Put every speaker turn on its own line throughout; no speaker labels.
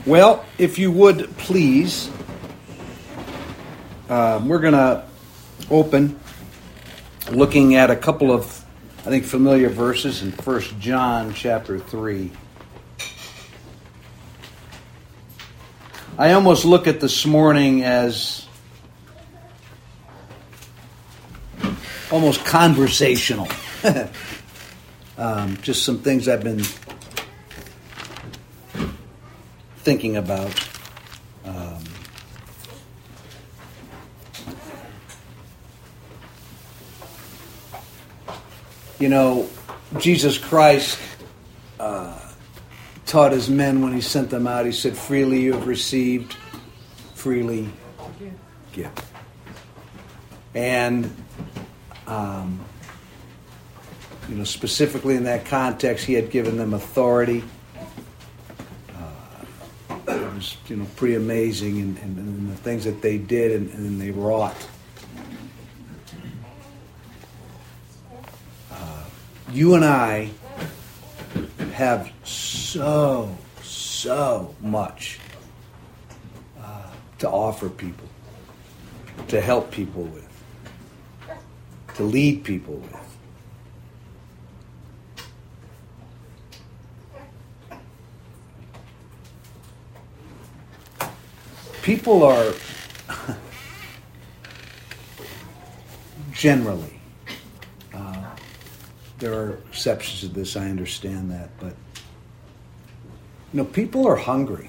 Well, if you would please, we're going to open looking at a couple of, I think, familiar verses in 1 John chapter 3. I almost look at this morning as almost conversational. Just some things I've been thinking about. Jesus Christ taught his men when he sent them out. He said, freely you have received, freely give. And, specifically in that context, he had given them authority. It was, pretty amazing in the things that they did and they wrought. You and I have so much to offer people, to help people with, to lead people with. People are generally, there are exceptions to this, I understand that, but people are hungry.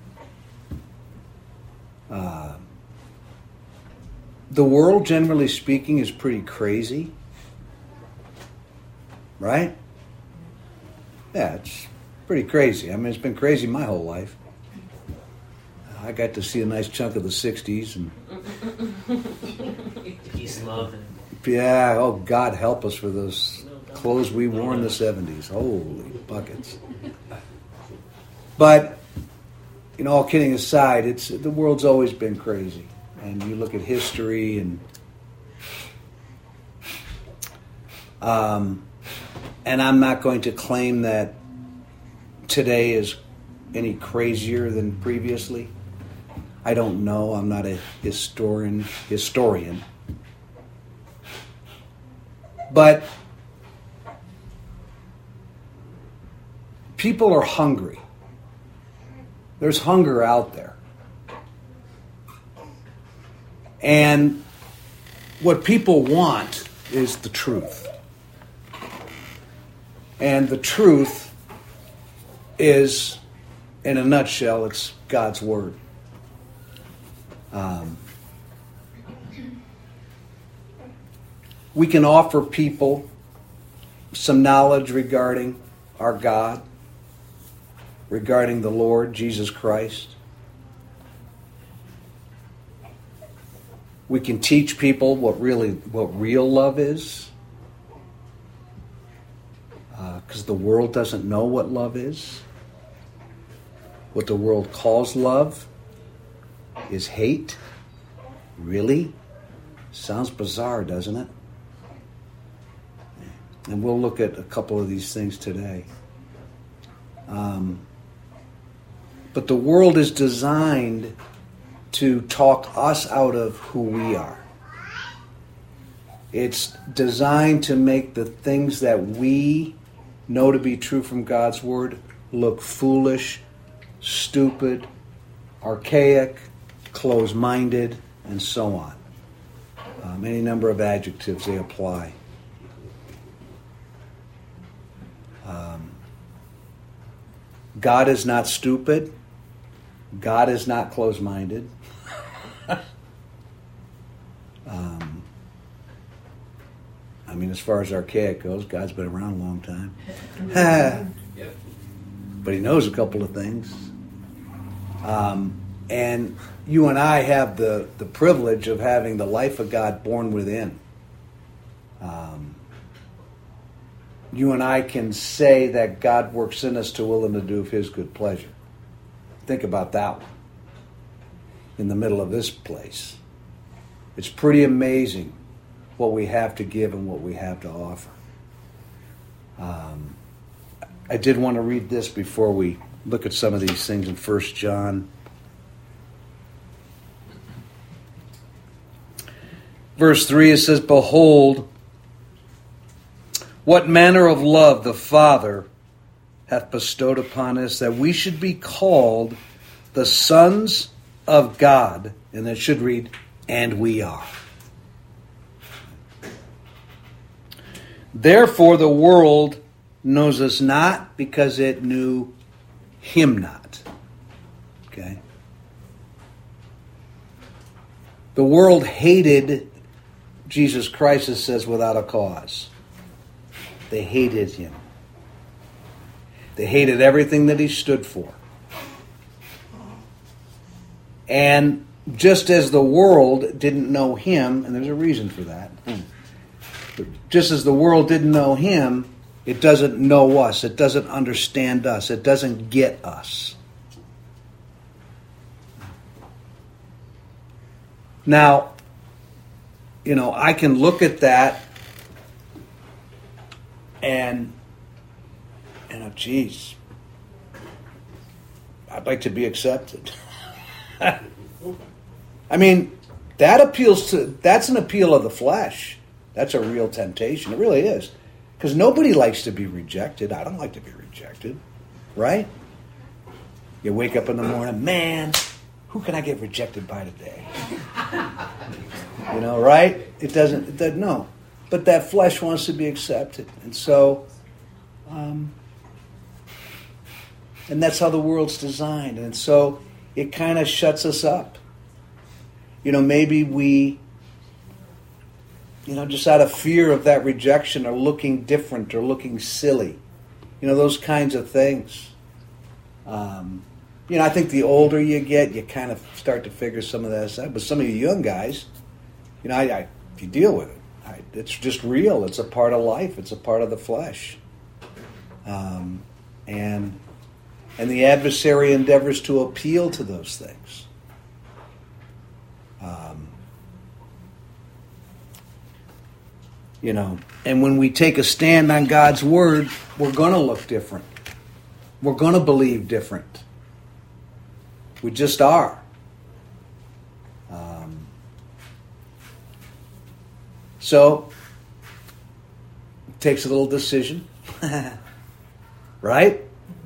The world, generally speaking, is pretty crazy, right? Yeah, it's pretty crazy. I mean, it's been crazy my whole life. I got to see a nice chunk of the 60s. And
Peace, love.
Yeah, oh, God help us for those clothes we wore in the 70s. Holy buckets. But, all kidding aside, the world's always been crazy. And you look at history and I'm not going to claim that today is any crazier than previously. I don't know. I'm not a historian. But people are hungry. There's hunger out there. And what people want is the truth. And the truth is, in a nutshell, it's God's Word. We can offer people some knowledge regarding our God, regarding the Lord Jesus Christ. We can teach people what real love is, because the world doesn't know what love is. What the world calls love is hate. Really? Sounds bizarre, doesn't it? And we'll look at a couple of these things today. But the world is designed to talk us out of who we are. It's designed to make the things that we know to be true from God's Word look foolish, stupid, archaic, close-minded, and so on. Any number of adjectives they apply. God is not stupid. God is not close-minded. As far as archaic goes, God's been around a long time. But he knows a couple of things. And you and I have the privilege of having the life of God born within. You and I can say that God works in us to will and to do of his good pleasure. Think about that one. In the middle of this place. It's pretty amazing what we have to give and what we have to offer. I did want to read this before we look at some of these things in 1 John. Verse 3, it says, "Behold, what manner of love the Father hath bestowed upon us, that we should be called the sons of God." And it should read, "And we are. Therefore the world knows us not, because it knew him not." Okay? The world hated Jesus Christ, it says, without a cause. They hated him. They hated everything that he stood for. And just as the world didn't know him, and there's a reason for that, just as the world didn't know him, it doesn't know us. It doesn't understand us. It doesn't get us. Now, I can look at that and, geez, I'd like to be accepted. I mean, that's an appeal of the flesh. That's a real temptation. It really is. Because nobody likes to be rejected. I don't like to be rejected. Right? You wake up in the morning, man, who can I get rejected by today? Right? It doesn't, no. But that flesh wants to be accepted. And so, and that's how the world's designed. And so it kind of shuts us up. Maybe we, just out of fear of that rejection, are looking different or looking silly. Those kinds of things. I think the older you get, you kind of start to figure some of that out. But some of you young guys, you deal with it. It's just real. It's a part of life. It's a part of the flesh. And the adversary endeavors to appeal to those things. And when we take a stand on God's word, we're going to look different. We're going to believe different. We just are. So, it takes a little decision. Right?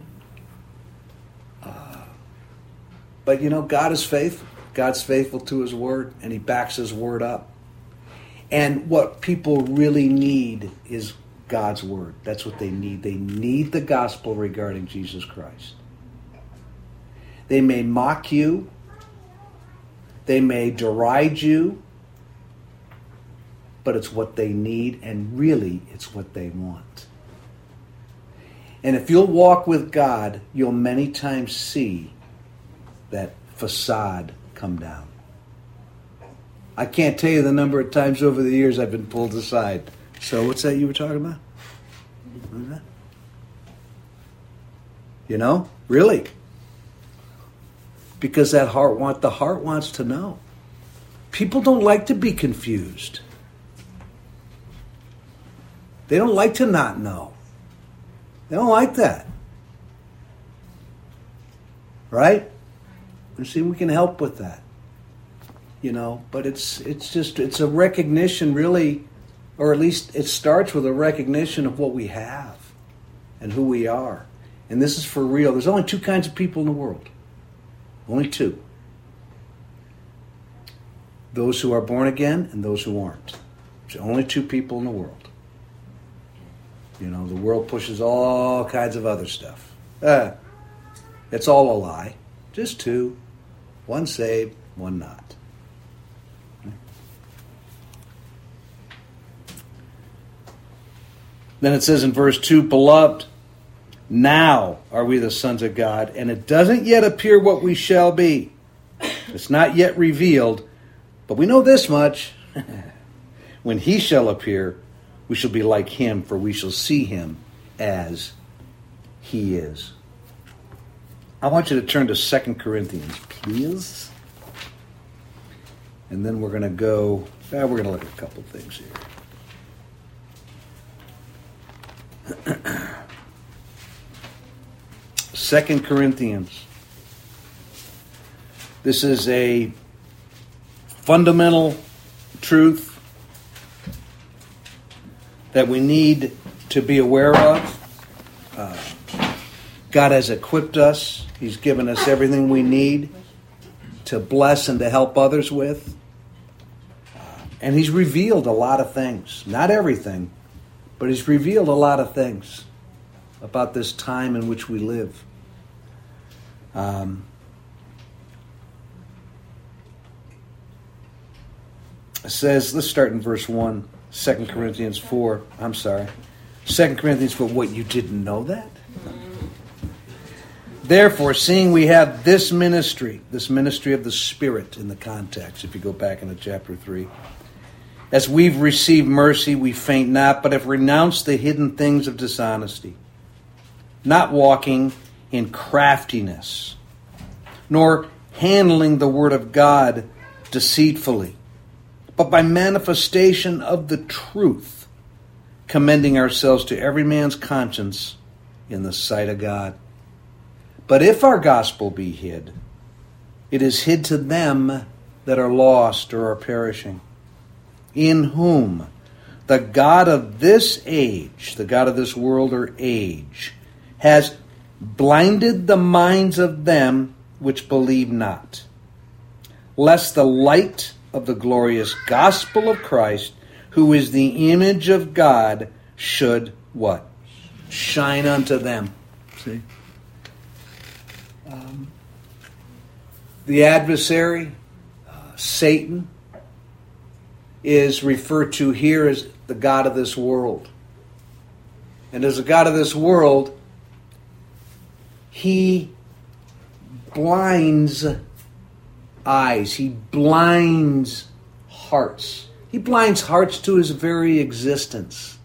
But God is faithful. God's faithful to his word, and he backs his word up. And what people really need is God's word. That's what they need. They need the gospel regarding Jesus Christ. They may mock you. They may deride you. But it's what they need, and really it's what they want. And if you'll walk with God, you'll many times see that facade come down. I can't tell you the number of times over the years I've been pulled aside. So what's that you were talking about? Really. Because the heart wants to know. People don't like to be confused. They don't like to not know. They don't like that. Right? And see, we can help with that. But it's a recognition, really, or at least it starts with a recognition of what we have and who we are. And this is for real. There's only two kinds of people in the world. Only two. Those who are born again and those who aren't. There's only two people in the world. The world pushes all kinds of other stuff. It's all a lie. Just two. One saved, one not. Then it says in verse 2, "Beloved, now are we the sons of God, and it doesn't yet appear what we shall be. It's not yet revealed, but we know this much. When he shall appear, we shall be like him, for we shall see him as he is." I want you to turn to 2 Corinthians, please. And then we're going to look at a couple things here. 2 Corinthians. This is a fundamental truth that we need to be aware of. God has equipped us. He's given us everything we need to bless and to help others with. And He's revealed a lot of things. Not everything, but He's revealed a lot of things about this time in which we live. It says, let's start in verse 1, 2 Corinthians 4. 2 Corinthians 4, what, you didn't know that? Therefore, seeing we have this ministry of the Spirit in the context, if you go back into chapter 3, as we've received mercy, we faint not, but have renounced the hidden things of dishonesty, not walking in craftiness, nor handling the word of God deceitfully, but by manifestation of the truth, commending ourselves to every man's conscience in the sight of God. But if our gospel be hid, it is hid to them that are lost or are perishing, in whom the God of this age, the God of this world or age, has blinded the minds of them which believe not, lest the light of the glorious gospel of Christ, who is the image of God, should what? Shine unto them. See? The adversary, Satan, is referred to here as the god of this world. And as the god of this world, he blinds eyes. He blinds hearts. He blinds hearts to his very existence.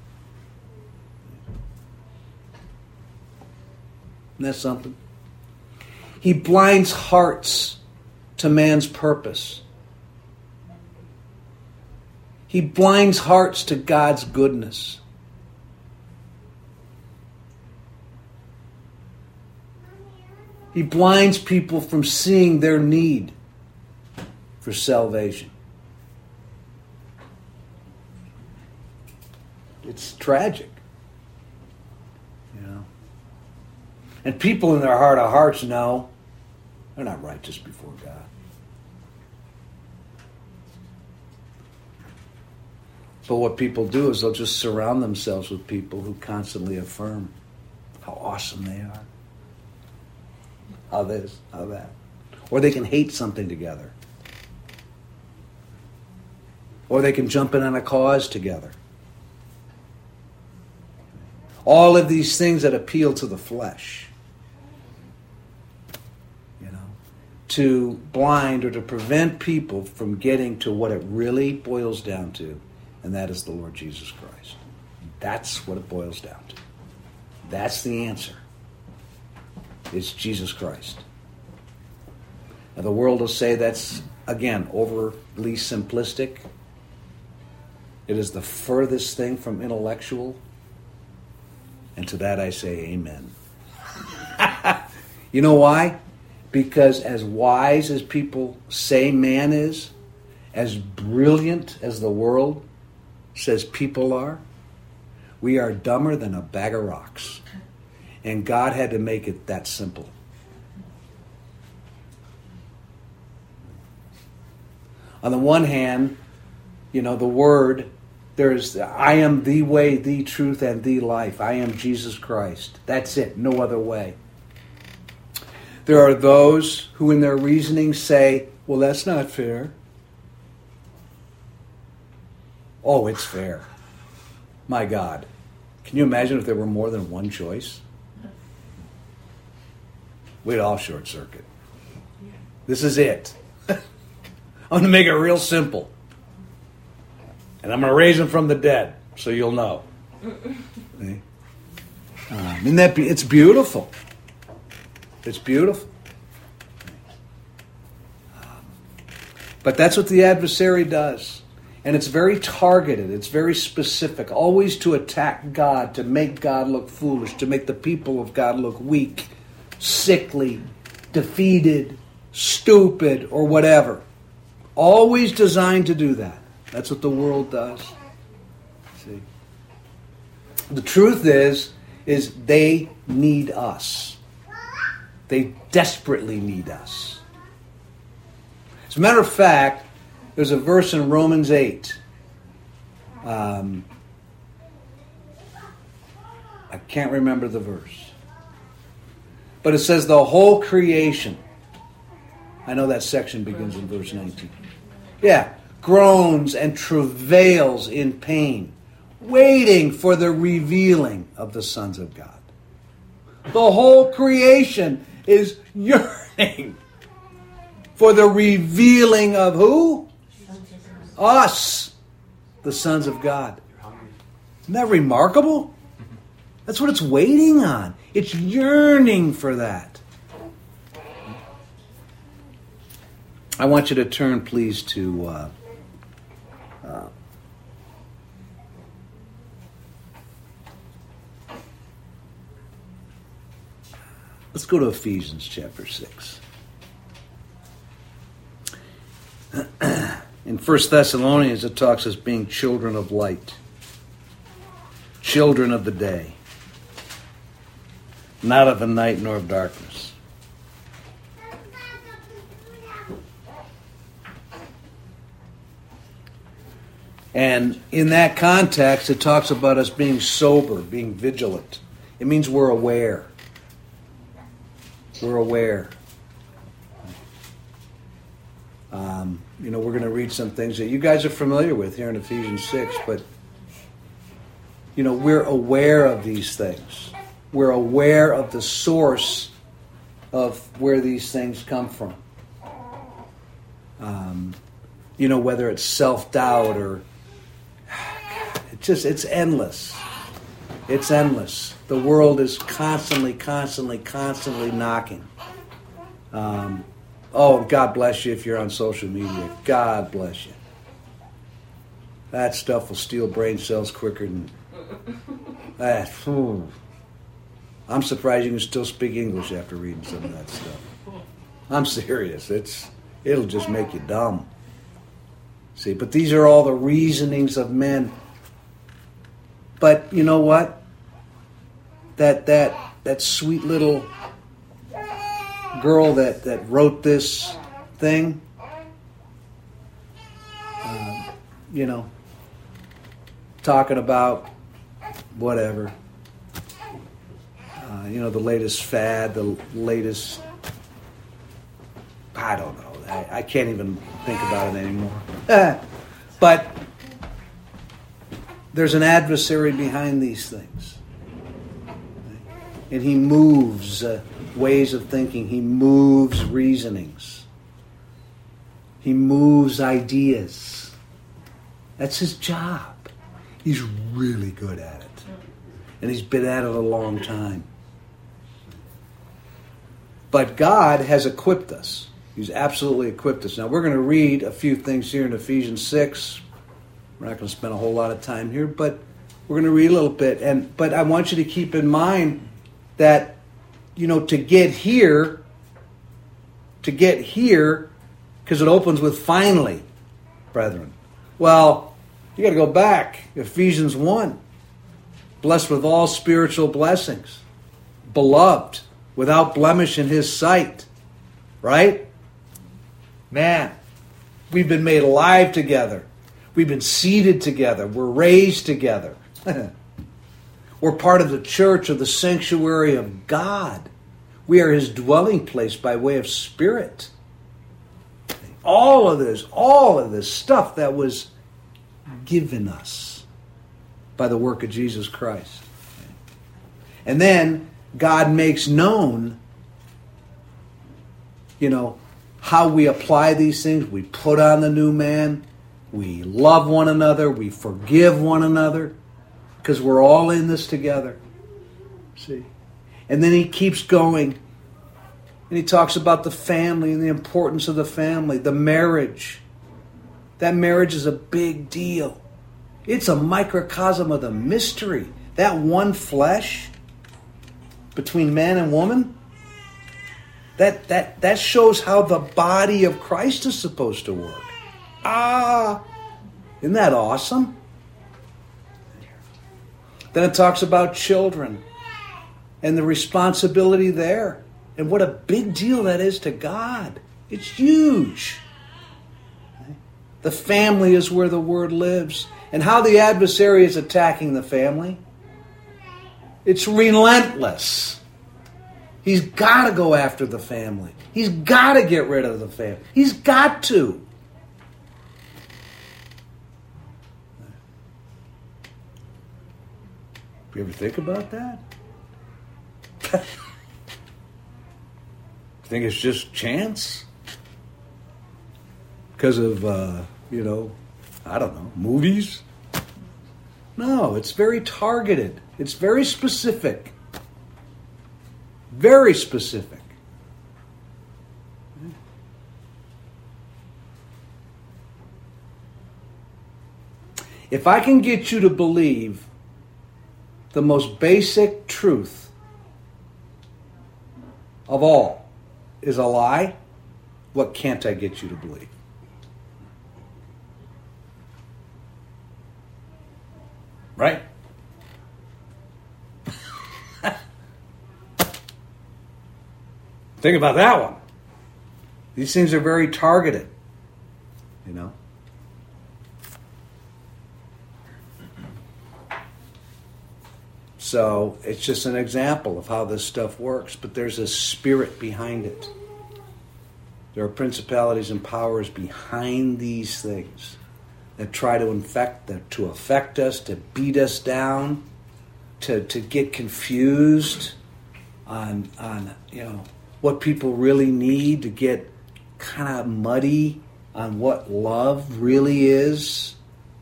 Isn't that something? He blinds hearts to man's purpose. He blinds hearts to God's goodness. He blinds people from seeing their need for salvation. It's tragic. You know. And people in their heart of hearts know they're not righteous before God. But what people do is they'll just surround themselves with people who constantly affirm how awesome they are. How this, how that. Or they can hate something together. Or they can jump in on a cause together. All of these things that appeal to the flesh. You know, to blind or to prevent people from getting to what it really boils down to, and that is the Lord Jesus Christ. That's what it boils down to. That's the answer. It's Jesus Christ. Now the world will say that's, again, overly simplistic. It is the furthest thing from intellectual. And to that I say amen. You know why? Because as wise as people say man is, as brilliant as the world says people are, we are dumber than a bag of rocks. And God had to make it that simple. On the one hand, you know, the Word, I am the way, the truth, and the life. I am Jesus Christ. That's it. No other way. There are those who in their reasoning say, well, that's not fair. Oh, it's fair. My God. Can you imagine if there were more than one choice? We'd all short circuit. This is it. I'm going to make it real simple. And I'm going to raise him from the dead, so you'll know. It's beautiful. It's beautiful. But that's what the adversary does. And it's very targeted. It's very specific. Always to attack God, to make God look foolish, to make the people of God look weak, sickly, defeated, stupid, or whatever. Always designed to do that. That's what the world does. See? The truth is they need us. They desperately need us. As a matter of fact, there's a verse in Romans 8. I can't remember the verse. But it says the whole creation. I know that section begins in verse 19. Yeah. Groans and travails in pain, waiting for the revealing of the sons of God. The whole creation is yearning for the revealing of who? Us, the sons of God. Isn't that remarkable? That's what it's waiting on. It's yearning for that. I want you to turn, please, to let's go to Ephesians chapter 6. In 1 Thessalonians, it talks as being children of light, children of the day, not of the night nor of darkness. And in that context, it talks about us being sober, being vigilant. It means we're aware. We're aware. We're going to read some things that you guys are familiar with here in Ephesians 6, but, we're aware of these things. We're aware of the source of where these things come from. Whether it's self-doubt or... It's endless. It's endless. The world is constantly knocking. God bless you if you're on social media. God bless you. That stuff will steal brain cells quicker than that. I'm surprised you can still speak English after reading some of that stuff. I'm serious. It'll just make you dumb. See, but these are all the reasonings of men. But you know what? That sweet little girl that wrote this thing, talking about whatever, the latest fad, the latest, I don't know. I can't even think about it anymore. But there's an adversary behind these things. And he moves ways of thinking. He moves reasonings. He moves ideas. That's his job. He's really good at it. And he's been at it a long time. But God has equipped us. He's absolutely equipped us. Now, we're going to read a few things here in Ephesians 6. We're not going to spend a whole lot of time here, but we're going to read a little bit. But I want you to keep in mind that, to get here, because it opens with finally, brethren. Well, you got to go back. Ephesians 1. Blessed with all spiritual blessings. Beloved, without blemish in his sight. Right? Man, we've been made alive together. We've been seated together. We're raised together. We're part of the church of the sanctuary of God. We are his dwelling place by way of Spirit. All of this stuff that was given us by the work of Jesus Christ. And then God makes known, how we apply these things. We put on the new man. We love one another. We forgive one another. Because we're all in this together. See? And then he keeps going. And he talks about the family and the importance of the family. The marriage. That marriage is a big deal. It's a microcosm of the mystery. That one flesh between man and woman. That shows how the body of Christ is supposed to work. Isn't that awesome? Then it talks about children and the responsibility there. And what a big deal that is to God. It's huge. The family is where the Word lives. And how the adversary is attacking the family. It's relentless. He's got to go after the family. He's got to get rid of the family. He's got to. You ever think about that? Think it's just chance? Because of, I don't know, movies? No, it's very targeted. It's very specific. Very specific. If I can get you to believe the most basic truth of all is a lie, what can't I get you to believe? Right? Think about that one. These things are very targeted, you know. So it's just an example of how this stuff works, but there's a spirit behind it. There are principalities and powers behind these things that try to affect us, to beat us down, to get confused on what people really need, to get kind of muddy on what love really is.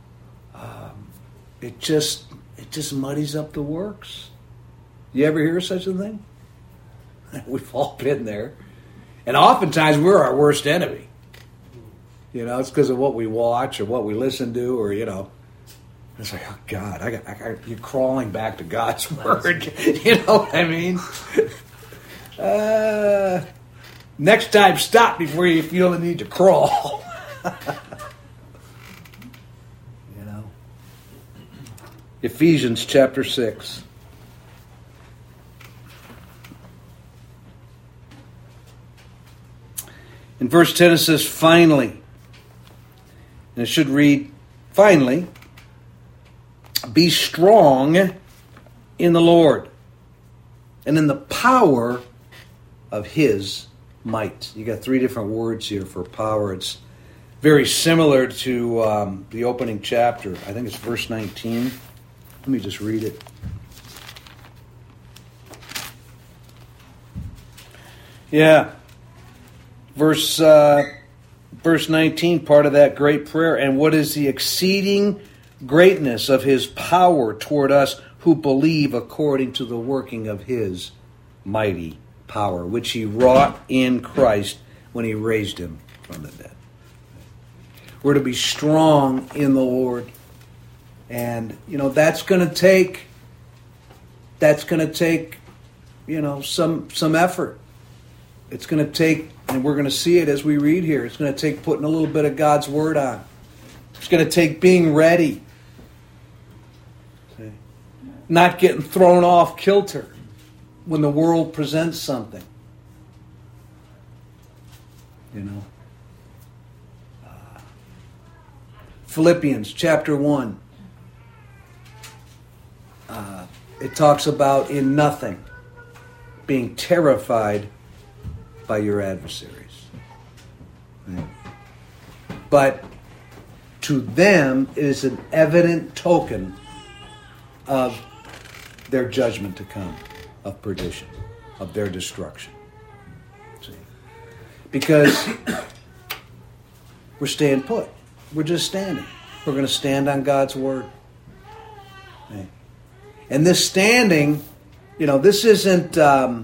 It just muddies up the works. You ever hear of such a thing? We've all been there. And oftentimes we're our worst enemy. You know, it's because of what we watch or what we listen to, or, it's like, oh God, you're crawling back to God's Word. You know what I mean? Next time, stop before you feel the need to crawl. Ephesians chapter 6. In verse 10 it says, finally. And it should read, finally, be strong in the Lord and in the power of His might. You got 3 different words here for power. It's very similar to the opening chapter. I think it's verse 19. Let me just read it. Yeah. Verse 19, part of that great prayer. And what is the exceeding greatness of His power toward us who believe according to the working of His mighty power, which He wrought in Christ when He raised Him from the dead. We're to be strong in the Lord. And, that's going to take, some effort. It's going to take, and we're going to see it as we read here, it's going to take putting a little bit of God's Word on. It's going to take being ready. See? Not getting thrown off kilter when the world presents something. Philippians chapter 1. It talks about in nothing being terrified by your adversaries. But to them it is an evident token of their judgment to come, of perdition, of their destruction. See? Because we're staying put. We're just standing. We're going to stand on God's Word. Okay. And this standing, this isn't kind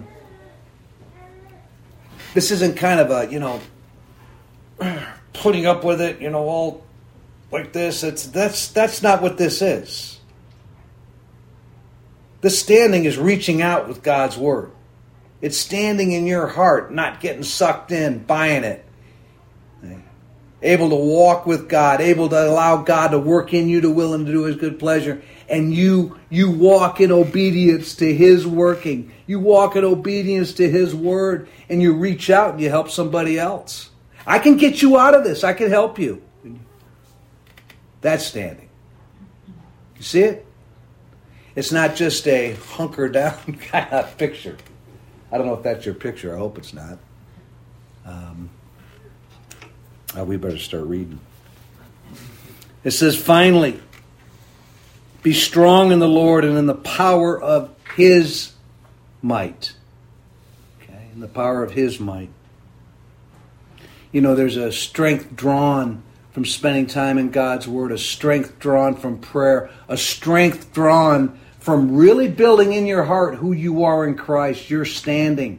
of a, putting up with it, all like this. That's not what this is. This standing is reaching out with God's Word. It's standing in your heart, not getting sucked in, buying it. Able to walk with God, able to allow God to work in you to will and to do His good pleasure. And you walk in obedience to His working. You walk in obedience to His word. And you reach out and you help somebody else. I can get you out of this. I can help you. That's standing. You see it? It's not just a hunker down kind of picture. I don't know if that's your picture. I hope it's not. We better start reading. It says, finally, be strong in the Lord and in the power of His might. Okay, in the power of His might. You know, there's a strength drawn from spending time in God's Word, a strength drawn from prayer, a strength drawn from really building in your heart who you are in Christ. You're standing.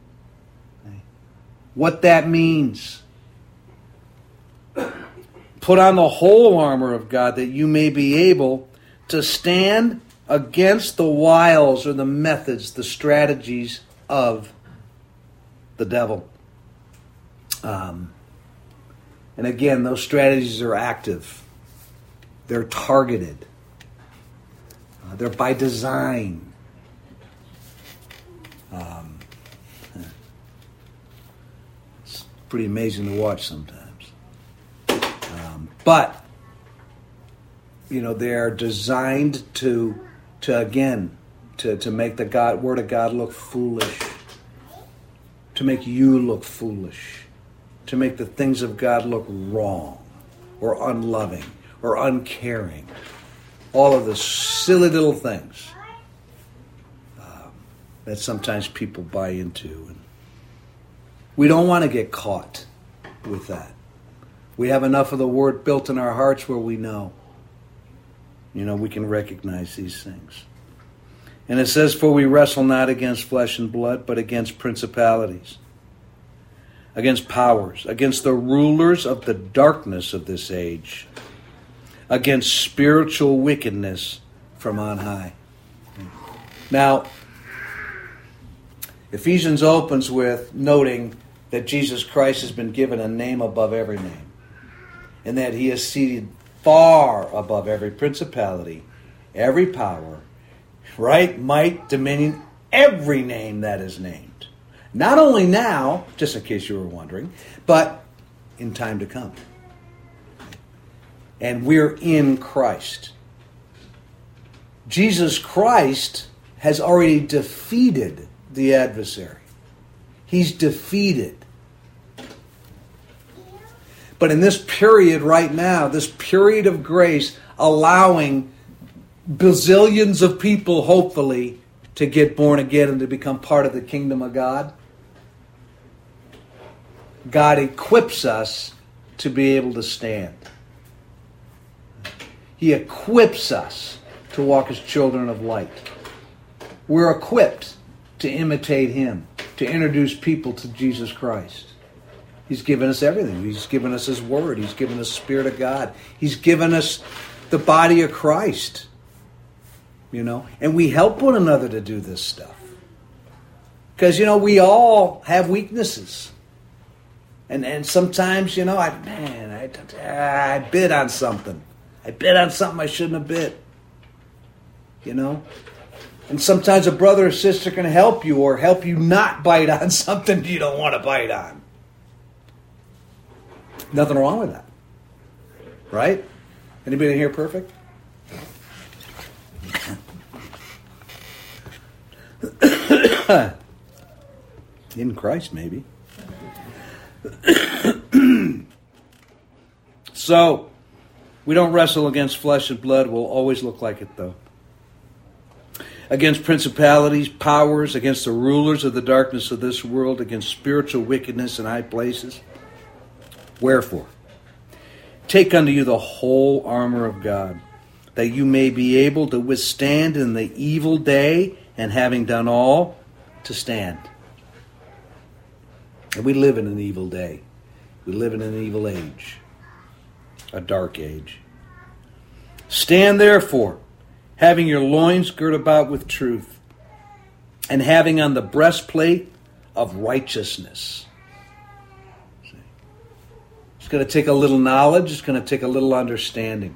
What that means. Put on the whole armor of God that you may be able to stand against the wiles or the methods, the strategies of the devil. And again, those strategies are active. They're targeted. They're by design. It's pretty amazing to watch sometimes. But, you know, they are designed to make the Word of God look foolish. To make you look foolish. To make the things of God look wrong or unloving or uncaring. All of the silly little things that sometimes people buy into. And we don't want to get caught with that. We have enough of the Word built in our hearts where we know. You know, we can recognize these things. And it says, for we wrestle not against flesh and blood, but against principalities, against powers, against the rulers of the darkness of this age, against spiritual wickedness from on high. Now, Ephesians opens with noting that Jesus Christ has been given a name above every name, and that He is seated far above every principality, every power, right, might, dominion, every name that is named. Not only now, just in case you were wondering, but in time to come. And we're in Christ. Jesus Christ has already defeated the adversary. He's defeated. But in this period right now, this period of grace, allowing bazillions of people, hopefully, to get born again and to become part of the kingdom of God, God equips us to be able to stand. He equips us to walk as children of light. We're equipped to imitate Him, to introduce people to Jesus Christ. He's given us everything. He's given us His Word. He's given us the Spirit of God. He's given us the body of Christ. You know, and we help one another to do this stuff. Because, you know, we all have weaknesses. And sometimes, you know, I bid on something. I bid on something I shouldn't have bid. You know? And sometimes a brother or sister can help you or help you not bite on something you don't want to bite on. Nothing wrong with that. Right? Anybody here perfect? In Christ, maybe. So, we don't wrestle against flesh and blood. We'll always look like it, though. Against principalities, powers, against the rulers of the darkness of this world, against spiritual wickedness in high places. Wherefore, take unto you the whole armor of God, that you may be able to withstand in the evil day, and having done all, to stand. And we live in an evil day. We live in an evil age. A dark age. Stand therefore, having your loins girt about with truth, and having on the breastplate of righteousness. See? It's going to take a little knowledge. It's going to take a little understanding.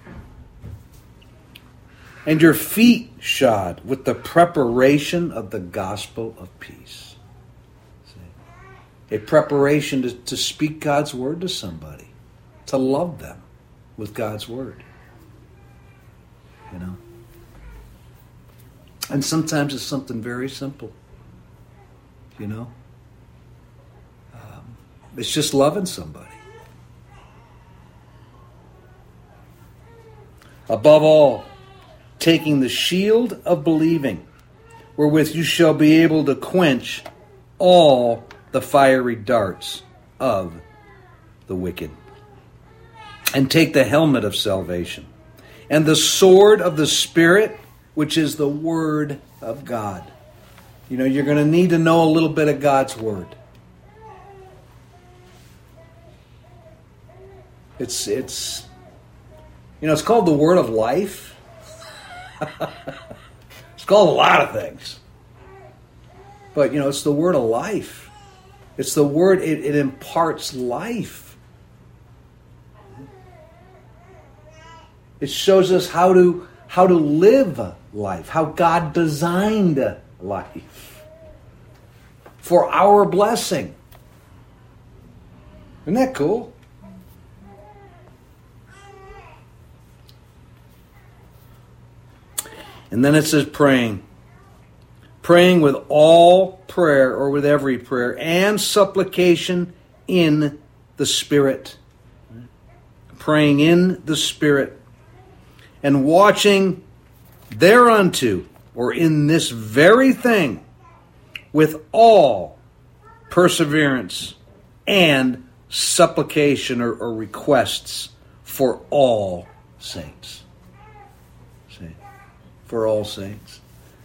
And your feet shod with the preparation of the gospel of peace. See? A preparation to speak God's word to somebody. To love them with God's word. You know? And sometimes it's something very simple. You know? It's just loving somebody. Above all, taking the shield of believing, wherewith you shall be able to quench all the fiery darts of the wicked. And take the helmet of salvation, and the sword of the Spirit, which is the Word of God. You know, you're going to need to know a little bit of God's Word. It's called the Word of Life. It's called a lot of things. But, it's the Word of life. It's the Word, it imparts life. It shows us how to live life, how God designed life for our blessing. Isn't that cool? And then it says praying. Praying with all prayer, or with every prayer, and supplication in the Spirit. Praying in the Spirit. And watching thereunto, or in this very thing, with all perseverance and supplication or requests for all saints. See? For all saints.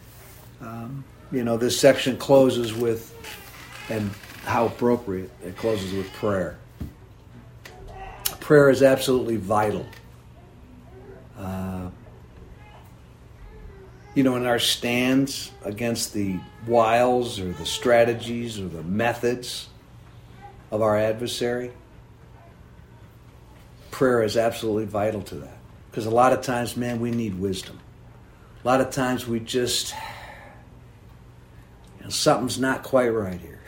This section closes with, and how appropriate, it closes with prayer. Prayer is absolutely vital. In our stands against the wiles or the strategies or the methods of our adversary, prayer is absolutely vital to that. Because a lot of times, man, we need wisdom. A lot of times we just, something's not quite right here.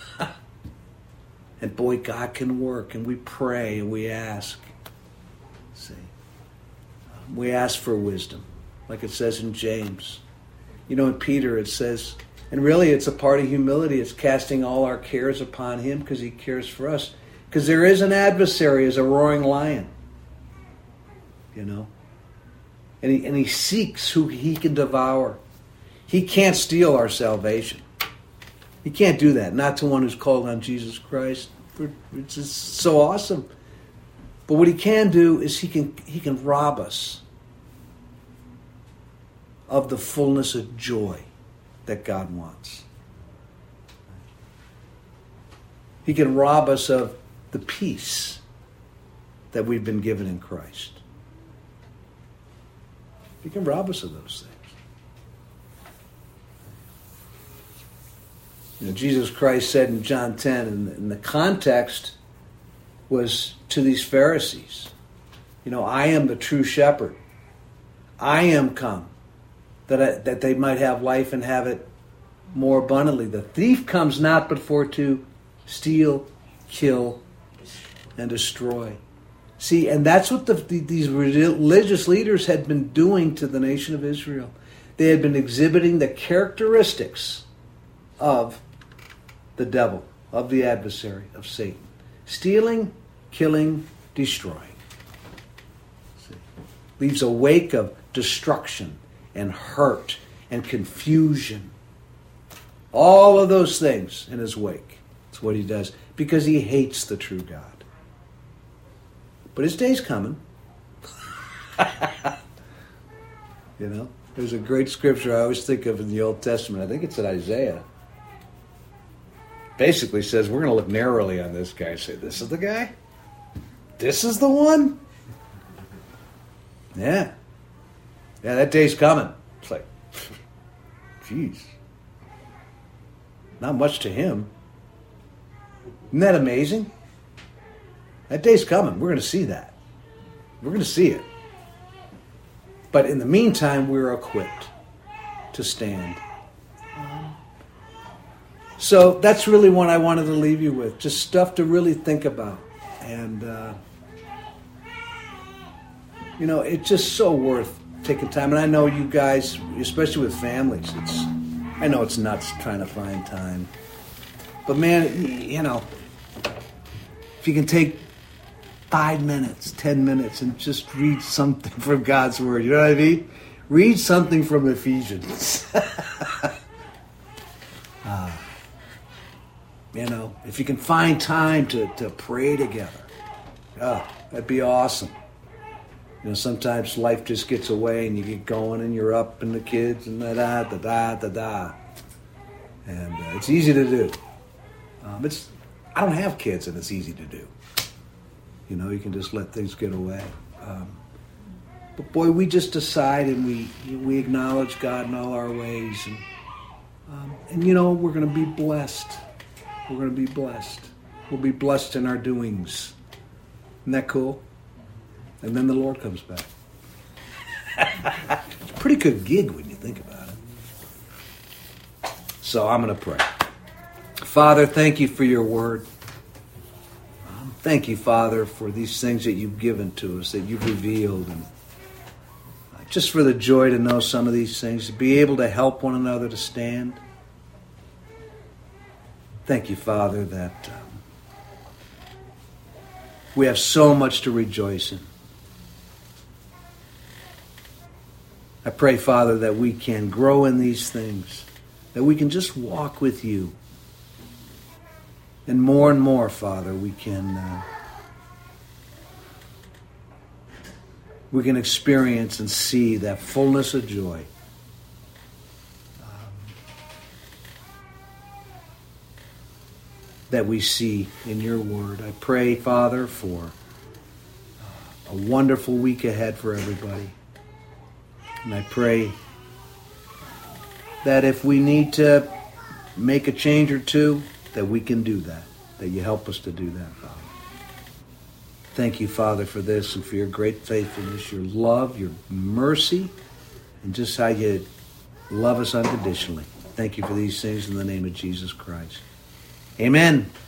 And boy, God can work, and we pray and we ask. See? We ask for wisdom, like it says in James. In Peter it says, and really it's a part of humility, it's casting all our cares upon Him because He cares for us. Because there is an adversary as a roaring lion. And he seeks who he can devour. He can't steal our salvation. He can't do that. Not to one who's called on Jesus Christ. It's just so awesome. But what he can do is he can rob us of the fullness of joy that God wants. He can rob us of the peace that we've been given in Christ. He can rob us of those things. Jesus Christ said in John 10, and the context was to these Pharisees, I am the true shepherd. I am come that they might have life and have it more abundantly. The thief comes not but for to steal, kill, and destroy. See, and that's what these religious leaders had been doing to the nation of Israel. They had been exhibiting the characteristics of the devil, of the adversary, of Satan. Stealing, killing, destroying. See? Leaves a wake of destruction and hurt and confusion. All of those things in his wake. That's what he does. Because he hates the true God. But his day's coming. There's a great scripture I always think of in the Old Testament. I think it's in Isaiah. Basically says we're going to look narrowly on this guy and say, this is the guy? This is the one? Yeah, that day's coming. It's like, geez. Not much to him. Isn't that amazing? That day's coming. We're going to see that. We're going to see it. But in the meantime, we're equipped to stand. So that's really what I wanted to leave you with. Just stuff to really think about. And, it's just so worth taking time. And I know you guys, especially with families, I know it's nuts trying to find time. But man, if you can take 5 minutes, 10 minutes, and just read something from God's Word, you know what I mean? Read something from Ephesians. If you can find time to pray together, that'd be awesome. Sometimes life just gets away and you get going and you're up and the kids and da-da. And it's easy to do. I don't have kids and it's easy to do. You can just let things get away. But boy, we just decide and we acknowledge God in all our ways. And we're going to be blessed. We're going to be blessed. We'll be blessed in our doings. Isn't that cool? And then the Lord comes back. It's a pretty good gig when you think about it. So I'm going to pray. Father, thank you for your word. Thank you, Father, for these things that you've given to us, that you've revealed. And just for the joy to know some of these things, to be able to help one another to stand. Thank you, Father, that we have so much to rejoice in. I pray, Father, that we can grow in these things, that we can just walk with you. And more, Father, we can experience and see that fullness of joy. That we see in your word. I pray, Father, for a wonderful week ahead for everybody. And I pray that if we need to make a change or two, that we can do that you help us to do that, Father. Thank you, Father, for this and for your great faithfulness, your love, your mercy, and just how you love us unconditionally. Thank you for these things in the name of Jesus Christ. Amen.